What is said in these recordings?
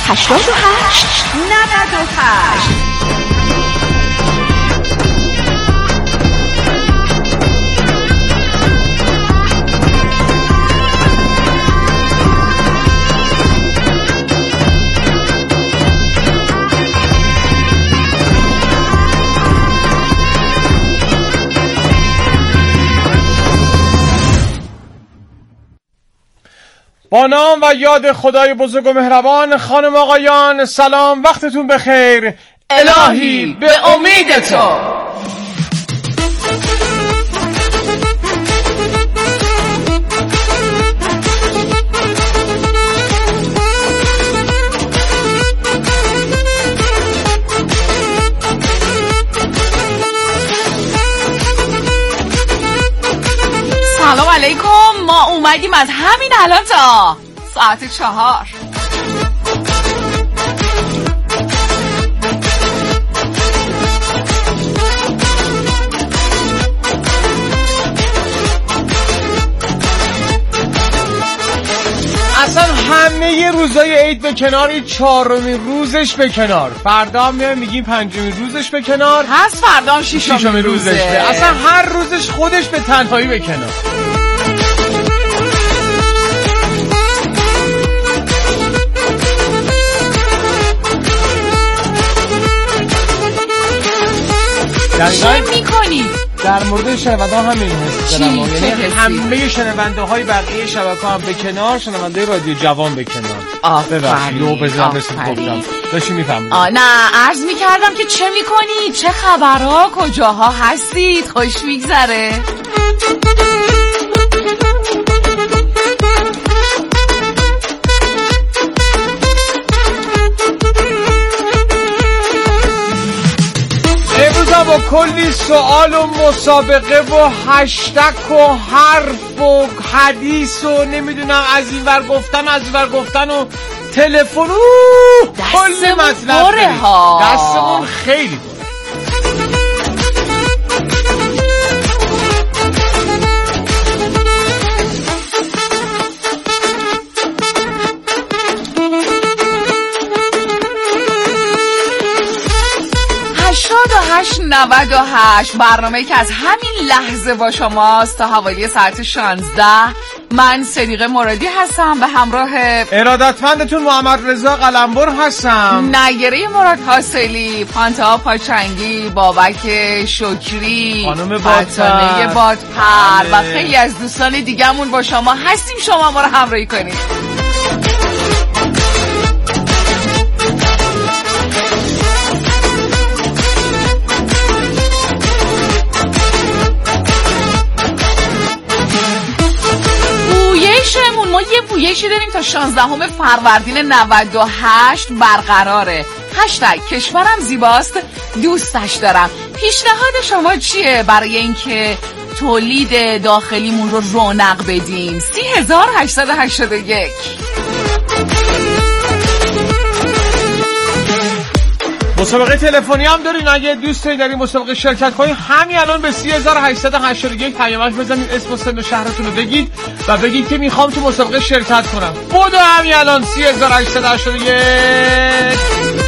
88 98. با نام و یاد خدای بزرگ و مهربان، خانم آقایان سلام، وقتتون بخیر. الهی به امید تو. سلام علیکم. ما اومدیم از همین الان تا ساعت 4. اصلا همه روزای عید به کنار، 4مین روزش به کنار، فردا هم میگیم 5مین روزش به کنار، پس فردا هم 6مین روزش اصلا هر روزش خودش به تنهایی به کنار. چه میکنی؟ در مورد شنونده ها همین حس دارم، یعنی همه شنونده های بقیه شبکه هم به کنار، شنونده رادیو جوان به کنار. آفرین. داشتی میفهمید؟ نه، عرض میکردم که چه میکنی؟ چه خبرها؟ کجاها هستید؟ خوش میگذره؟ با کلی سوال و مسابقه و هشتگ و حرف و حدیث و نمیدونم از این ور گفتن از این ور گفتن و تلفن کلی مطلب دستمون خیلی بود. هشت 98 برنامه‌ای که از همین لحظه با شماست تا حوالی ساعت 16. من صدیقه مرادی هستم به همراه ارادتمندتون محمد رضا قلمبر هستم، نیره مراد حاصلی، پانتا پاچنگی، بابک شکری، خانم فتانه بادپر و خیلی از دوستان دیگه‌مون با شما هستیم. شما ما رو همراهی کنید. ما یه پویشی داریم تا 16 فروردین 98 برقراره. هشتگ کشورم زیباست دوستش دارم. پیشنهاد شما چیه برای اینکه تولید داخلیمون رو رونق بدیم؟ 3881. مسابقه تلفنی هم دارین، اگه دوست دارین مسابقه شرکت کنین همین الان به 3881 پیامک بزنید، اسم و سن و شهرتون رو بگید و بگید که میخوام تو مسابقه شرکت کنم. بودو همین الان 3881.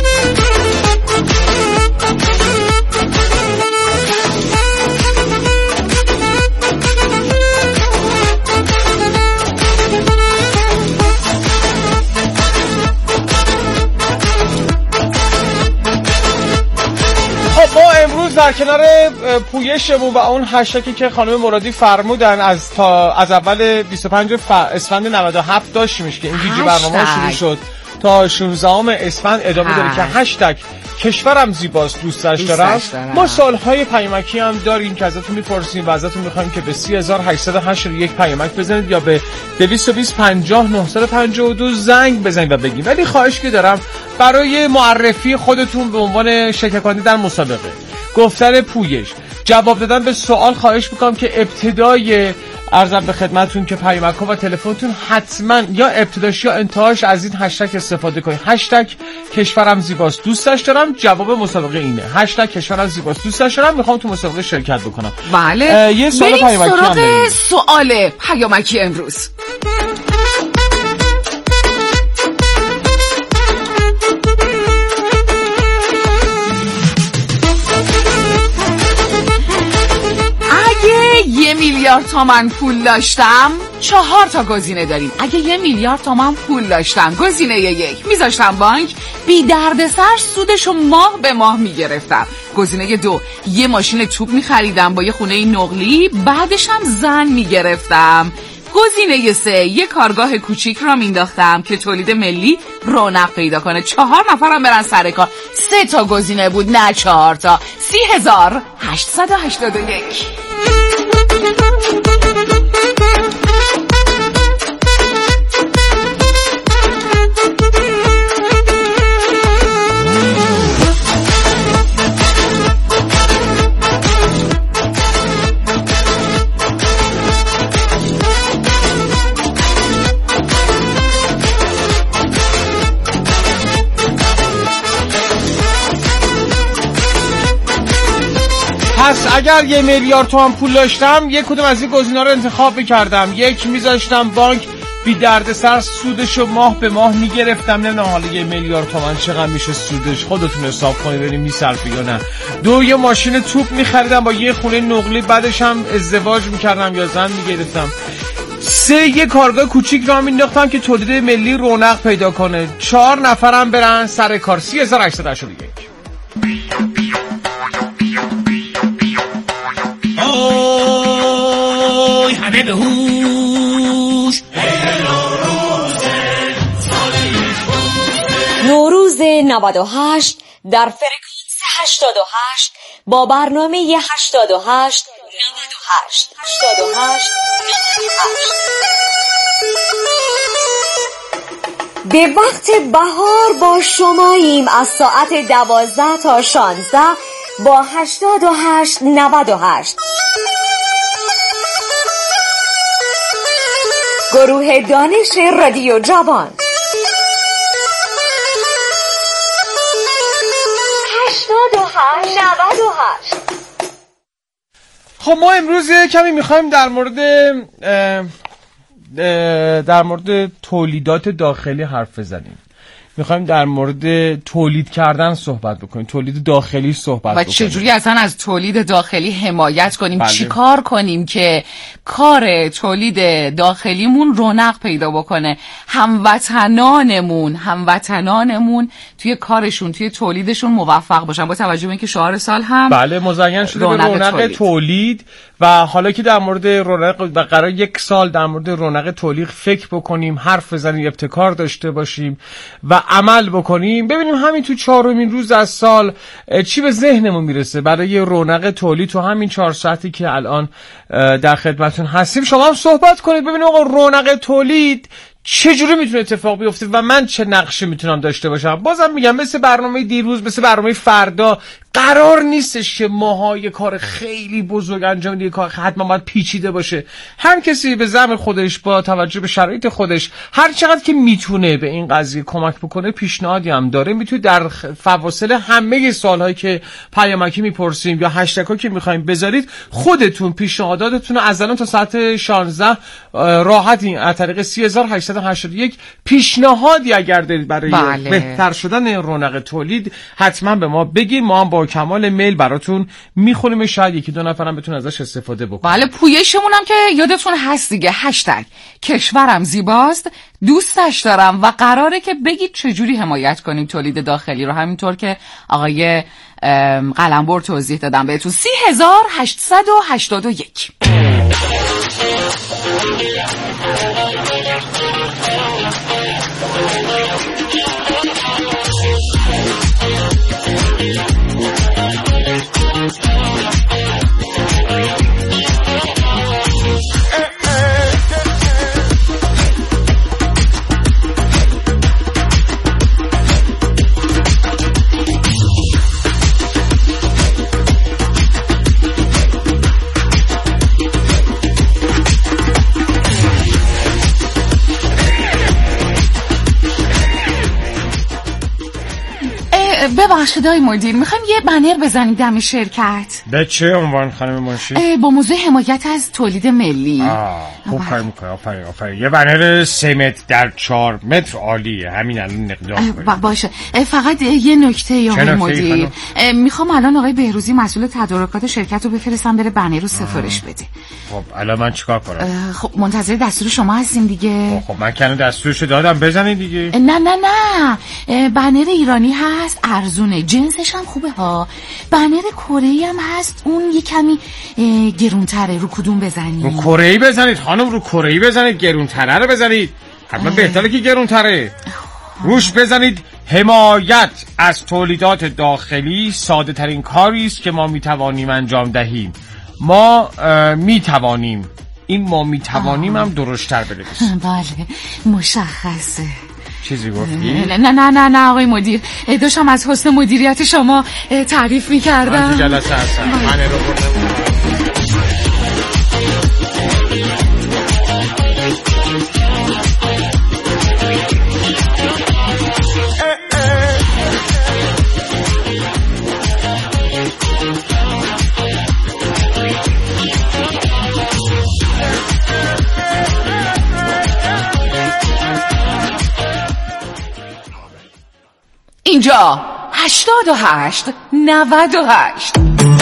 ما امروز در کنار پویشمون و اون هشتگی که خانم مرادی فرمودن از اول 25 اسفند 97 داشتیمش که این ویدیو برنامه شروع شد تا 16 اسفند ادامه داره که هشتگ کشورم زیباست دوستش دارم. ما سوالهای پیامکی هم داریم که ازتون میپرسیم و ازتون میخوایم که به 3881 پیامک بزنید یا به 220 50 952 زنگ بزنید و بگید. ولی خواهش که دارم برای معرفی خودتون به عنوان شرکت کننده در مسابقه گفتن پویش جواب دادن به سوال خواهش میکنم که ابتدای عرضم به خدمتتون که پیامک و تلفنتون حتما یا ابتداش یا انتهاش از این هشتگ استفاده کنید. هشتگ کشورم زیباست دوستش دارم. جواب مسابقه اینه، هشتگ کشورم زیباست دوستش دارم، میخوام تو مسابقه شرکت بکنم. بله. یه سوال پیامکی هم داریم. سوال پیامکی امروز میلیارد تومان پول داشتم 4 تا گزینه داریم. اگه 1 میلیارد تومان پول داشتم، گزینه 1 میذاشتم بانک، بی دردسر سودشو ماه به ماه میگرفتم. گزینه 2 یه ماشین توپ میخریدم با یه خونه نقلی، بعدش هم زن میگرفتم. گزینه 3 یه کارگاه کوچیک را مینداختم که تولید ملی رونق پیدا کنه، 4 نفرم برن سر کار. 3 تا گزینه بود نه 4 تا. 30,881. پس اگر 1 میلیارد تومان پول داشتم، یک کدوم از این گزینه‌ها رو انتخاب می‌کردم. 1 میذاشتم بانک، بی دردسر سودشو ماه به ماه میگرفتم. نمیدونم حالا 1 میلیارد تومان چقدر میشه سودش، خودتون حساب کنید ببینید میصرفه یا نه. 2 یه ماشین توپ می‌خریدم با یه خونه نقلی، بعدش هم ازدواج می‌کردم یا زن می‌گرفتم. 3 یه کارگاه کوچیک را مینداختم که تولید ملی رونق پیدا کنه، 4 نفرم برن سر کار. 30,881. اوی همه به هوش، نوروز 98 در فرکانس 88 با برنامه 88 98 88 98. به وقت بهار با شماییم از ساعت 12 تا 16 با 88 98. گروه دانش رادیو جوان 88 98. خب ما امروز کمی میخوایم در مورد تولیدات داخلی حرف بزنیم. میخوایم در مورد تولید کردن صحبت بکنیم، تولید داخلی صحبت بکنیم و چجوری اصلا از تولید داخلی حمایت کنیم. بله. چی کار کنیم که کار تولید داخلیمون رونق پیدا بکنه، هموطنانمون توی کارشون توی تولیدشون موفق باشن، با توجه به اینکه شعار سال هم بله مزین شده به رونق تولید. و حالا که در مورد رونق و قرار 1 سال در مورد رونق تولید فکر بکنیم، حرف بزنیم، ابتکار داشته باشیم و عمل بکنیم، ببینیم همین تو 4مین روز از سال چی به ذهنمون میرسه برای رونق تولید. تو همین 4 ساعتی که الان در خدمتتون هستیم شما هم صحبت کنید، ببینیم آقا رونق تولید چجوری میتونه اتفاق بیفته و من چه نقشی میتونم داشته باشم. بازم میگم مثل برنامه دیروز، مثل برنامه فردا، قرار نیستش که ماها یه کار خیلی بزرگ انجام بدیم، کار حتما باید پیچیده باشه. هر کسی به زعم خودش با توجه به شرایط خودش هر چقدر که میتونه به این قضیه کمک بکنه پیشنهادی هم داره. میتونه در فواصل همه سوالهایی که پیامکی میپرسیم یا هشتگ‌ها که میخوایم بذارید، خودتون پیشنهاداتتون رو از الان تا ساعت 16 راحت از طریق 30,881 پیشنهادی اگر دارید برای بهتر شدن رونق تولید حتما به ما بگید. ما هم با کمال میل براتون میخونیم، شاید 1-2 نفرم بتونن ازش استفاده بکنن. بله پویشمون هم که یادتون هست دیگه، هشتگ کشورم زیباست، دوستش دارم، و قراره که بگید چجوری حمایت کنیم تولید داخلی رو، همینطور که آقای قلمبر توضیح دادم بهتون. 30,881. ببخشید آقای مدیر، میخوایم یه بنر بزنیم دم شرکت. به چه عنوان خانم منشی؟ با موضوع حمایت از تولید ملی. خوب کار میکنه. آفرین. یه بنر 3 متر در 4 متر عالیه. همین الان اقدام کنیم. باشه. فقط یه نکته آقای مدیر، میخوام الان آقای بهروزی مسئول تدارکات شرکت رو بفرستم بره بنر رو سفارش بده. خب الان من چیکار کنم؟ خب منتظر دستور شما هستیم دیگه. خب من کنه دستورشو دادم، بزنید دیگه. نه بنر ایرانی هست، ارزونه، جنسش هم خوبه ها. بنر کره‌ای هم هست، اون یه کمی گرونتره. رو کدوم بزنید؟ رو کره‌ای بزنید خانم، رو کره‌ای بزنید. گرونتره رو بزنید. حتما بهتره که گرونتره. روش بزنید حمایت از تولیدات داخلی ساده ترین کاری است که ما میتوانیم انجام دهیم. ما میتوانیم. این ما میتوانیم هم درشتر بنویسیم. بله مشخصه. چیزی گفتی؟ نه آقای مدیر، داشتم از حسن مدیریت شما تعریف میکردم. من تو جلسه هستم. من رو بردم. اینجا 88 98.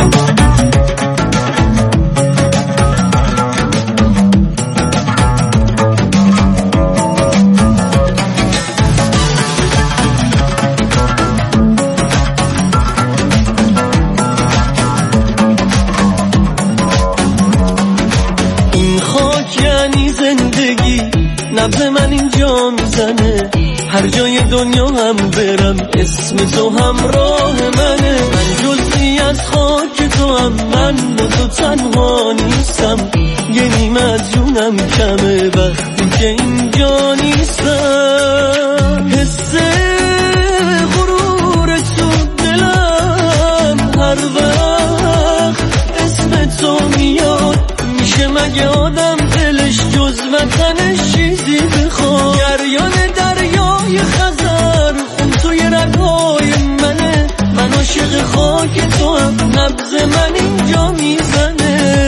این خاک یعنی زندگی، نبض من اینجا میزنه. هر جای دنیا هم برم اسم تو همراه منه. من جزئی از خاک تو هم، من با تو تنها نیستم. یه نیمه از جونم کمه وقتی که اینجا نیستم. حس غرور تو دلم هر وقت اسم تو میاد. میشه مگه آدم دلش جز وطنش چیزی بخواد؟ جریان دریای خزر خون توی رگهای منه. من عاشق خاک تو هم، نبض من اینجا میزنه.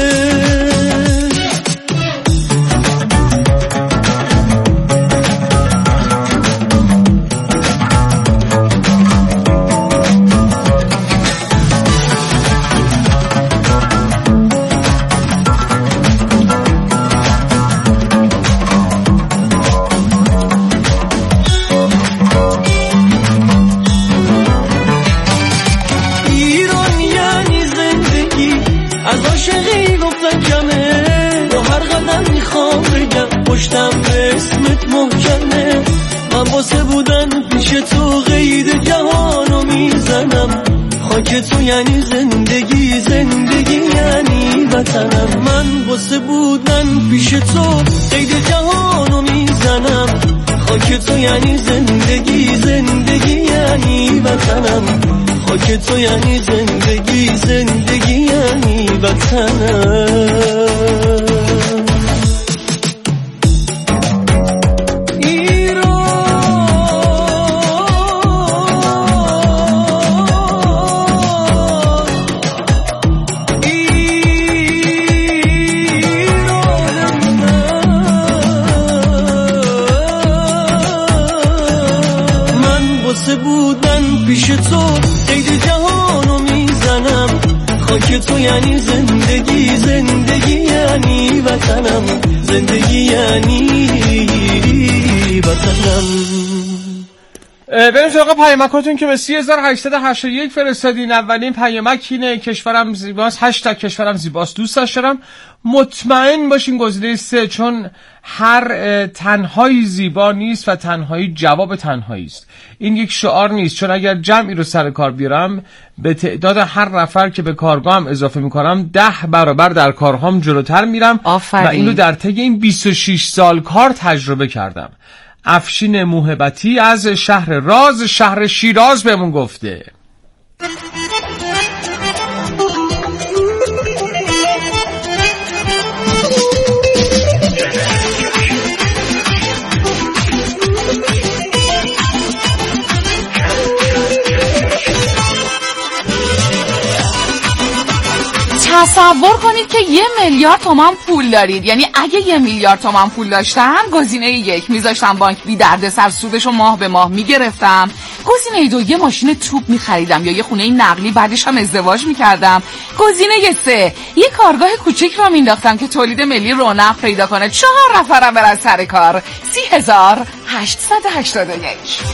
پشتم به اسمت محکمه. من واسه بودن پیش تو قید جهانو میزنم. خاک تو یعنی زندگی، زندگی یعنی وطنم. من واسه بودن پیش تو قید جهانو میزنم. خاک تو یعنی زندگی، زندگی یعنی وطنم. خاک تو یعنی زندگی، زندگی یعنی وطنم. پیش تو قید جهانو میزنم. خاک تو یعنی زندگی، زندگی یعنی وطنم. زندگی یعنی وطنم. بریم سراغ پیامکاتون که به 3881 فرستادین. اولین پیامک اینه: کشورم زیباست، هشتگ کشورم زیباست، دوستش دارم. مطمئن باشین گزینه 3، چون هر تنهایی زیبا نیست و تنهایی جواب تنهایی است. این یک شعار نیست، چون اگر جمعی رو سر کار بیارم به تعداد هر نفر که به کارگاهم اضافه میکنم 10 برابر در کارهام جلوتر میرم. و این رو در طی این 26 سال کار تجربه کردم. افشین موهبتی از شهر راز، شهر شیراز بهمون گفته. تصور کنید که 1 میلیارد تومان پول دارید. یعنی اگه 1 میلیارد تومان پول داشتم، گزینه 1 میذاشتم بانک بی دردسر سودشو ماه به ماه میگرفتم. گزینه 2 یه ماشین توپ میخریدم یا یه خونه نقلی، بعدش هم ازدواج میکردم. گزینه 3 یه کارگاه کوچیک رو مینداختم که تولید ملی رونق پیدا کنه، 4 نفرم برن سر کار. 30881.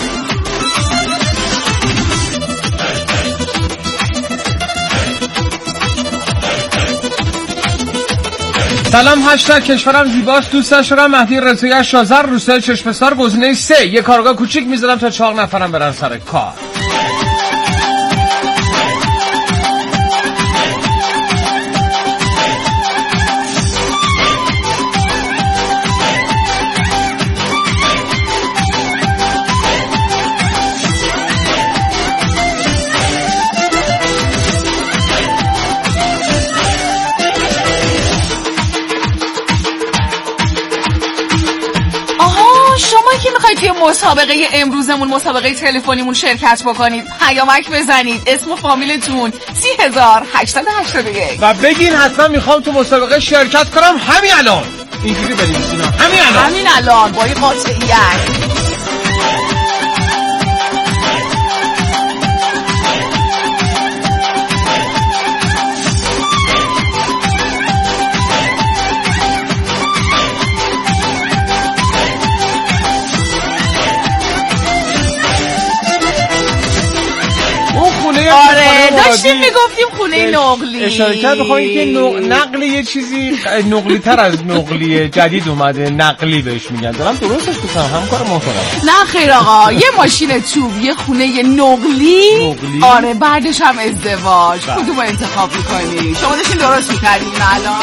سلام، هشتگ کشورم زیباست، دوست داشتم مهدی رضایی شازر، روستای چشمستار. گزینه 3 یه کارگاه کوچیک میذارم تا 4 نفرم برن سر کار. توی مسابقه امروزمون، مسابقه تلفنیمون شرکت بکنید، پیامک بزنید، اسم و فامیلتون، 30881 و بگین حتما میخوام تو مسابقه شرکت کنم همین الان. اینجوری بنویسین همین الان با این قاطعیت. آره داشتیم میگفتیم خونه نقلی. اشاره کرد بخواهیم که نقل یه چیزی نقلی تر از نقلی جدید اومده، نقلی بهش میگن. دارم درستش بکنم، هم کار محترم. نه خیر آقا، یه ماشین چوب، یه خونه نقلی. آره بعدش هم ازدواج. کدوم انتخاب میکنی؟ شما داشتین درست میکردین الان.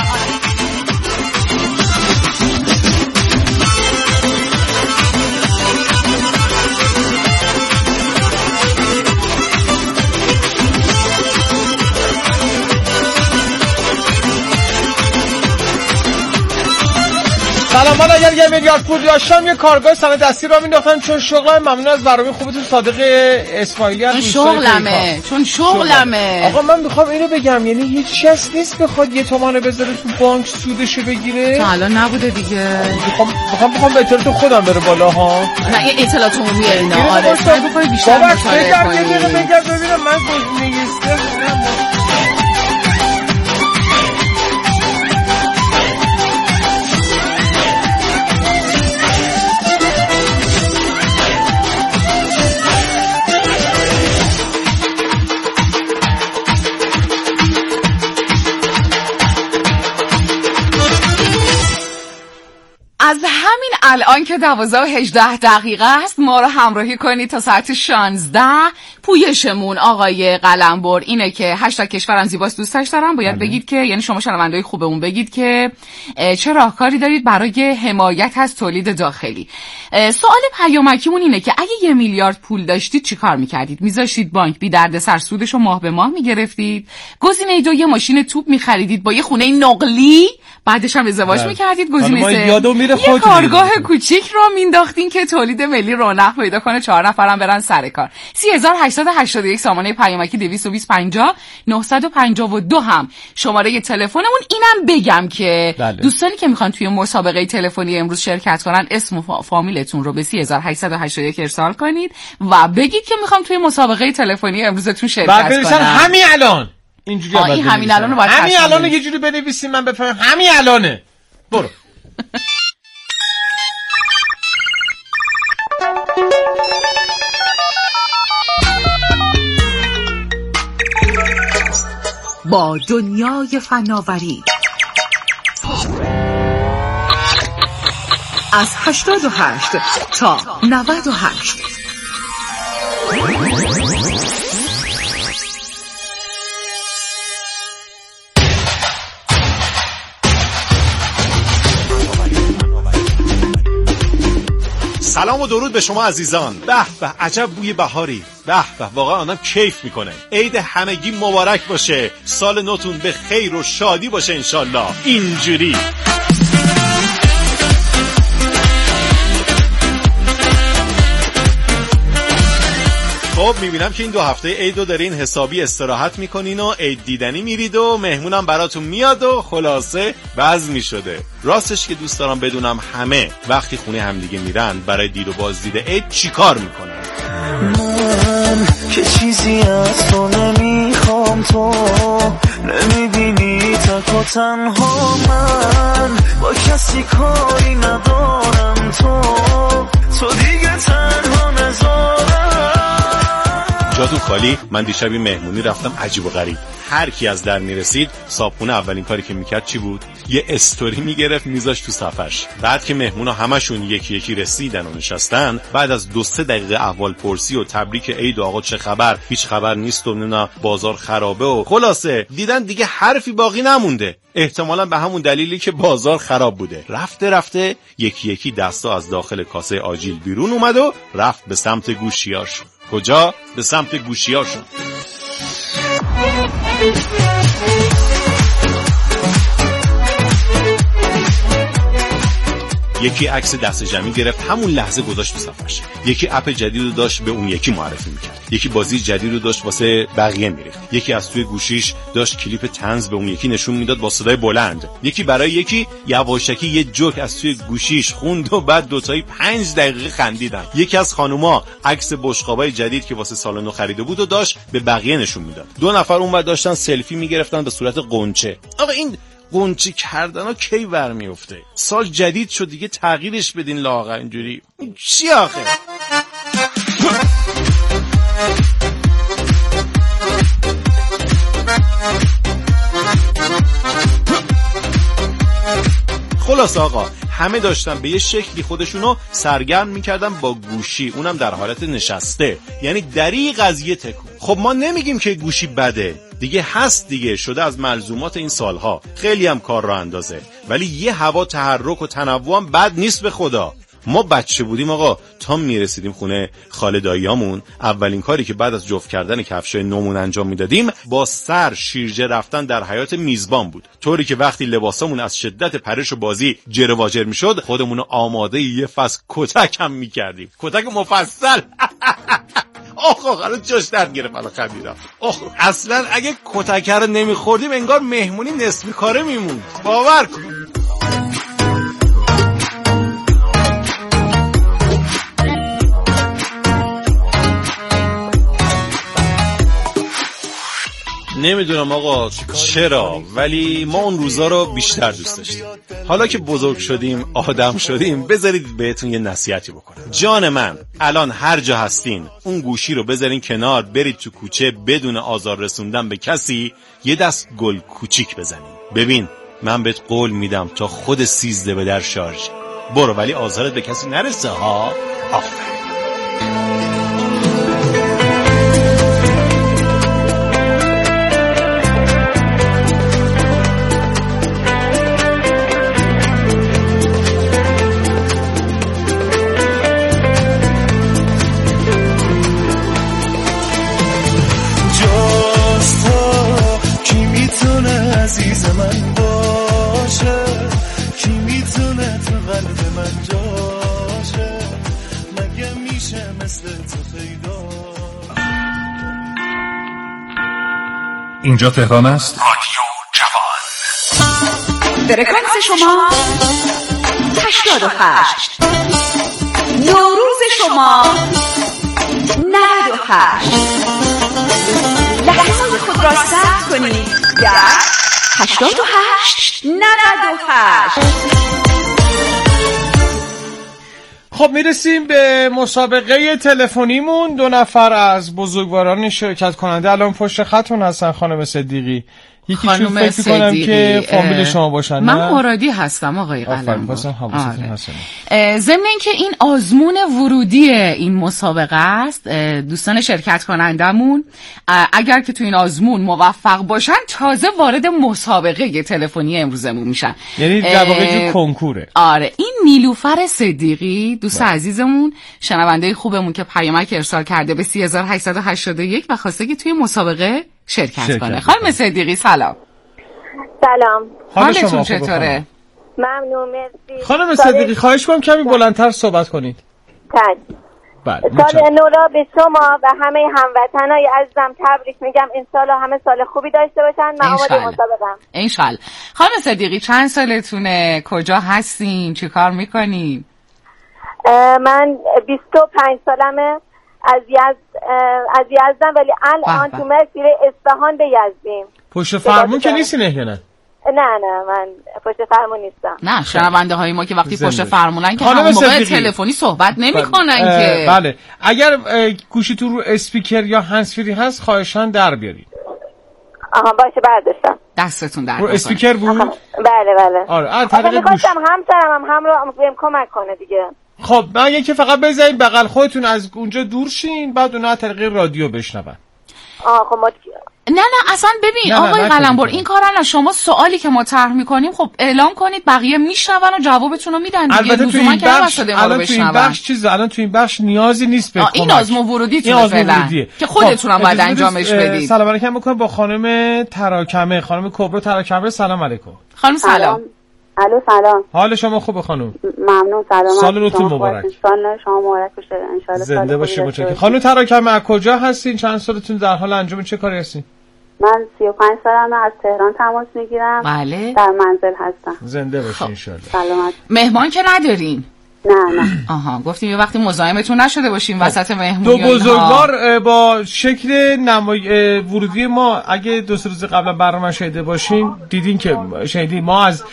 سلام، من اگر 1 میلیارد پول داشتم یه کارگاه صنعت دستی را مینداختم. چون شغلم. ممنون از برنامه خوبتون. صادق اسماعیلی از شغلمه. چون شغلمه. آقا من میخوام اینو بگم، یعنی هیچ کس نیست بخواد 1 تومن بذاره تو بانک سودشو بگیره. تا الان نبوده دیگه. میخوام به اطلاعات خودم بره بالا ها. نه یه اطلاعات عمومیه اینا. آره بابا بیشتر بگم ببینم من گزینه 3 از همین الان که 12:18 است ما رو همراهی کنید تا ساعت 16. پویشمون آقای قلمبر اینه که هشتگ کشورم زیباست دوستش دارم. باید بگید که، یعنی شما شنونده‌های خوبمون بگید که چه راهکاری دارید برای حمایت از تولید داخلی. سوال پیامکیمون اینه که اگه 1 میلیارد پول داشتید چی کار میکردید؟ میذاشتید بانک بی دردسر سودشو ماه به ماه میگرفتید؟ گزینه 2 یه ماشین توپ میخریدید با یه خونه نقلی، بعدش هم ازدواج میکردید؟ گزینه 3 یه کارگاه کوچیک رو مینداختین که تولید ملی رونق پیدا کنه، 4 نفرم برن سر کار. 30881 سامانه پیامکی 225 952 هم شماره تلفنمون. اینم بگم که دوستانی که میخوان توی مسابقه تلفنی امروز شرکت کنن اسم و فامیلتون رو به 30881 ارسال کنید و بگید که میخوام توی مسابقه تلفنی امروزتون شرکت کنم. همین الان اینجوری همین الان رو باید همین الان یه جوری بنویسیم من بفهمم همین الانه. برو. با دنیای فناوری از 88 تا 98. سلام و درود به شما عزیزان. به به عجب بوی بهاری. به به واقعا آدم کیف میکنه. عید همگی مبارک باشه. سال نوتون به خیر و شادی باشه انشالله. اینجوری خب خب میبینم که این 2 هفته عیدو دارین حسابی استراحت میکنین و عید دیدنی میرید و مهمونم براتون میاد و خلاصه بزمی شده. راستش که دوست دارم بدونم همه وقتی خونه همدیگه میرن برای دید و بازدید عید چی کار میکنن؟ من که چیزی از تو نمیخوام، تو نمیبینی تک و تنها، من با کسی کاری ندارم، تو دیگه تنها نذارم. جاتون خالی. من دیشب این مهمونی رفتم عجیب و غریب. هر کی از در میرسید صابخونه اولین کاری که میکرد چی بود؟ یه استوری میگرفت میذاش تو صفحش. بعد که مهمونا همشون یکی یکی رسیدن و نشستن، بعد از 2-3 دقیقه احوال پرسی و تبریک عید و آقا چه خبر، هیچ خبر نیست و نه بازار خرابه و خلاصه دیدن دیگه حرفی باقی نمونده. احتمالاً به همون دلیلی که بازار خراب بوده. رفته یکی یکی دستا از داخل کاسه آجیل بیرون اومد و رفت به سمت گوشیاشون. کجا؟ به سمت گوشیاشون. یکی عکس دست جمعی گرفت همون لحظه گذاشت تو صفحش. یکی اپ جدید رو داشت به اون یکی معرفی میکرد. یکی بازی جدید رو داشت واسه بقیه میریخت. یکی از توی گوشیش داشت کلیپ طنز به اون یکی نشون میداد با صدای بلند. یکی برای یکی یواشکی یه جوک از توی گوشیش خوند و بعد دوتایی 5 دقیقه خندیدن. یکی از خانوما عکس بشقابای جدید که واسه سال نو خریده بود و داشت به بقیه نشون میداد. 2 نفر اونور داشتن سلفی میگرفتن به صورت قنچه. آقا این قنچه کردن ها کی برمیفته؟ سال جدید شد دیگه تغییرش بدین لاغر اینجوری چی آخه؟ خلاص آقا همه داشتن به یه شکلی خودشونو سرگرم میکردن با گوشی، اونم در حالت نشسته، یعنی دریغ از یه تکون. خب ما نمیگیم که گوشی بده، دیگه هست دیگه، شده از ملزومات این سالها، خیلی هم کار را اندازه، ولی یه هوا تحرک و تنوع هم بد نیست به خدا. ما بچه بودیم آقا، تا میرسیدیم خونه خاله داییامون، اولین کاری که بعد از جفت کردن کفشای نومون انجام میدادیم با سر شیرجه رفتن در حیاط میزبان بود، طوری که وقتی لباسامون از شدت پرش و بازی جر و جر میشد خودمون آماده یه فصل کتک هم میکردیم، کتک مفصل. آخ جاش درد گرفت الان خمیرم. اصلا اگه کتک رو نمیخوردیم انگار مهمونی نصف کاره میموند، باور کن. نمیدونم آقا چرا، ولی ما اون روزا رو بیشتر دوست داشتیم. حالا که بزرگ شدیم، آدم شدیم، بذارید بهتون یه نصیحتی بکنم. جان من، الان هر جا هستین اون گوشی رو بذارین کنار، برید تو کوچه بدون آزار رسوندن به کسی یه دست گل کوچیک بزنین. ببین من بهت قول میدم تا خود 13 به در شارژ برو، ولی آزارت به کسی نرسه ها. آفرین. عزیز من باشه، کی میتونه تو قلب من جاشه، مگه میشه مثل تو پیدا. اینجا تهران است. رادیو جوان. فرکانس شما 88. نوروز شما 98. لحظه خود را ثبت کنید در 88 98. خب میرسیم به مسابقه تلفنیمون. 2 نفر از بزرگواران شرکت کننده الان پشت خطون هستن. خانم صدیقی، یکیشون فکر کنم که فامیل شما باشن. من مرادی هستم آقای قلمبر. ضمن اینکه این آزمون ورودی این مسابقه است، دوستان شرکت کنندمون اگر که تو این آزمون موفق باشن تازه وارد مسابقه تلفنی امروزمون میشن، یعنی در واقع جو کنکوره. آره، این نیلوفر صدیقی دوست عزیزمون، شنونده خوبمون که پیامک ارسال کرده به 3881 و خواسته که توی مسابقه شرکت کنه. خانم صدیقی سلام. سلام. حالتون چطوره؟ ممنون، مرسی. خانم صدیقی خواهش کنم کمی بلندتر صحبت کنید. بله. سال نو را به شما و همه هموطنای عزیزم تبریک میگم. این سال همه سال خوبی داشته باشن. من آماده مسابقه‌ام. انشالله. خانم صدیقی چند سالتونه؟ کجا هستین؟ چی کار میکنین؟ من 25 سالمه. از یزدم ولی الان تو مسیر اصفهان به یزدیم. پشت فرمون که نیستی نه؟ نه من پشت فرمون نیستم. نه شنونده های ما که وقتی پشت فرمونن که همون موقع تلفنی صحبت نمیکنن که. بله اگر گوشیتون رو اسپیکر یا هندزفری هست خواهشاً در بیارید. آها باشه برداشتم. دستتون در رو اسپیکر بود؟ بله. آره طریق گوش. همسرم هم رو بهم کمک کنه دیگه. خب من یکی فقط بذارید بغل خودتون از اونجا دور شین بعد اونها طریق رادیو بشنون. خب ما نه اصلا ببین آقای قلمبر این کارا نه. شما سوالی که ما طرح میکنیم خب اعلام کنید بقیه میشنون و جوابتون رو میدن دیگه. البته تو این بخش الان تو این بخش نیازی نیست به کمک. این آزمون ورودیتونه فعلا که خودتون هم باید انجامش بدید. سلام علیکم میکنم با خانم تراکمه، خانم کبرا تراکمه. سلام علیکم. خانم سلام. الو سلام. حال شما خوبه خانم؟ ممنون. سلام. سال روتون مبارک. سال شما مبارک باشه ان شاء الله. زنده باشید. متشکرم. خانم تراکمه از کجا هستین؟ چند سالتون در حال انجام چه کاری هستین؟ من 35 سالمه. از تهران تماس میگیرم. بله. در منزل هستم. زنده باشین ان شاء الله. سلامت. مهمان که ندارین؟ نه. آها گفتیم یه وقتی مزاحمتون نشده باشیم وسط مهمونی. دو بزرگوار با شکل ورودی ما اگه 2 روز قبلا برنامه شنیده باشین دیدین که شنیدین ما از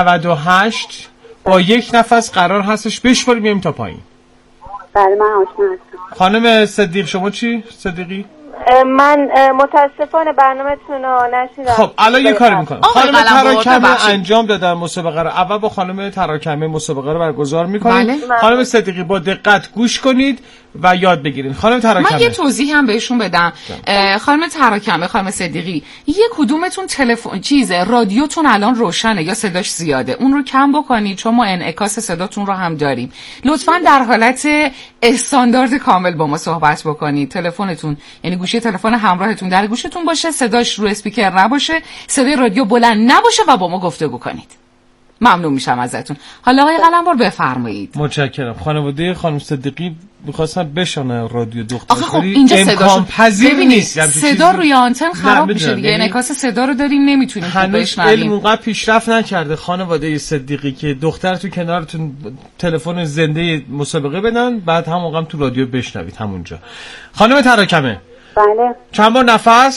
98 با یک نفس قرار هستش بشماریم میایم تا پایین. بله من آشنا هستم. خانم صدیق شما چی؟ صدیقی؟ من متاسفانه برنامه‌تون رو نشیدم. خب الان یه کاری میکنم. خانم تراکمه انجام دادن مسابقه رو. اول با خانم تراکمه مسابقه رو برگزار میکنید. بله. خانم صدیقی با دقت گوش کنید و یاد بگیرید. خانم تراکمه من یه توضیح هم بهشون بدم. خانم تراکمه، خانم صدیقی، یه کدومتون تلفن رادیوتون الان روشنه یا صداش زیاده؟ اون رو کم بکنید چون ما انعکاس صداتون رو هم داریم. لطفاً در حالت استاندارد کامل با ما صحبت بکنید. تلفنتون یعنی گوشی تلفن همراهتون در گوشتون باشه، صداش رو اسپیکر نباشه، صدای رادیو بلند نباشه و با ما گفتگو کنید. ممنون میشم ازتون. حالا آقای قلمبر بفرمایید. متشکرم. خانواده خانم صدیقی می‌خواستن بشنن رادیو دختر. خب اینجا امکان پذیر نیست. صدا روی آنتن خراب میشه دیگه. انعکاس صدا رو داریم نمیتونیم خوب بشنویم. علم اونقدر پیشرفت نکرده خانواده صدیقی که دخترتون کنارتون تلفن زنده مسابقه بدن بعد هم موقع تو رادیو بشنوید همونجا. خانم تراکمه. بله. چند بار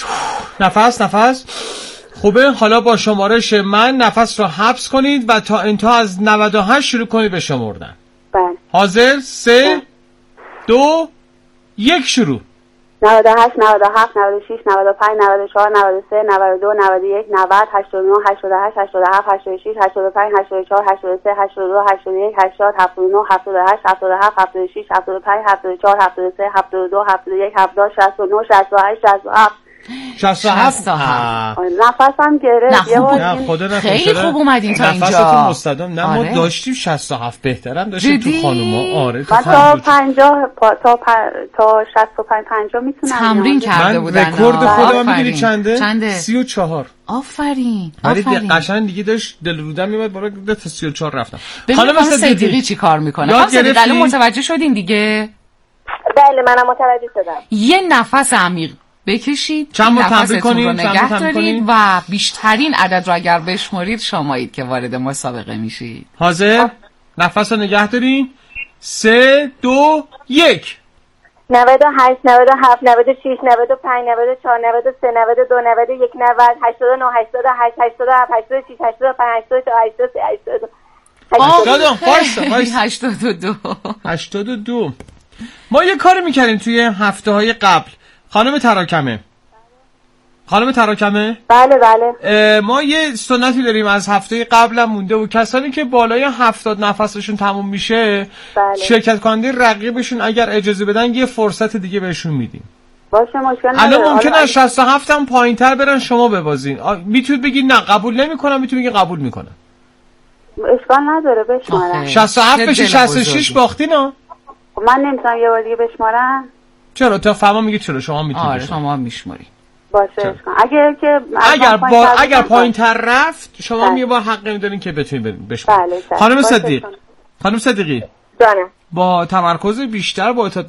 نفس خوبه. حالا با شمارش من نفس رو حبس کنید و تا انتها از 98 شروع کنید به شمردن. بله. حاضر؟ 3 2 1 شروع. 98 97 96 95 94 93 92 91 90 89 88 87 86 85 84 83 82 81 80 79 78 77 76 75 74 73 72 71 70 69 68 67 نفسم گرفت. نه خدا خیلی خوب اومدین تا اینجا. نفستون مستدام. نه ما داشتیم 67 بهترم داشتیم تو خانوما. من تا 50 تا 65 50 میتونم تمرین کرده بودن. رکورد خودم میدونی چنده؟ 34. آفرین. ولی قشنگ دیگه داشت دل رودم میومد بالا تا 34 رفتم. خانم صدیقی چی کار میکنه؟ خانم صدیقی الان متوجه شدین دیگه؟ بله منم متوجه شدم. یه نفس عمیق بکشید، چند بار تمرین کنید، نگه دارید و بیشترین عدد رو اگر بشمارید شمایید که وارد مسابقه میشید. حاضر؟ نفس رو نگه دارید. 3 2 1 98 97 96 95 94 93 92 91 90 89 88 87 86 85 88 82. ما یه کاری میکردیم توی هفته‌های قبل. خانم تراکمه. بله. ما یه سنتی داریم از هفته قبلم مونده و کسانی که بالای 70 نفسشون تموم میشه شرکت کننده رقیبشون اگر اجازه بدن یه فرصت دیگه بهشون میدیم. باشه مشکل نداره. الان ممکنه 67 هم پایین‌تر برن شما ببازین. میتونید بگید نه قبول نمی‌کنم، میتونید بگید قبول می‌کنم. اشکال نداره بشمارم. 67 بشه 66 باختین ها. من نمیتونم یه بار دیگه بشمارم. چرا؟ تا فهمم میگه چرا شما میتونید. آره شما میشماری. باشه. اگر پایین‌تر رفت شما یه بار حق می‌دارین که بتونید بشمارید. خانم صدیقی جانم. با تمرکز بیشتر با اطاعت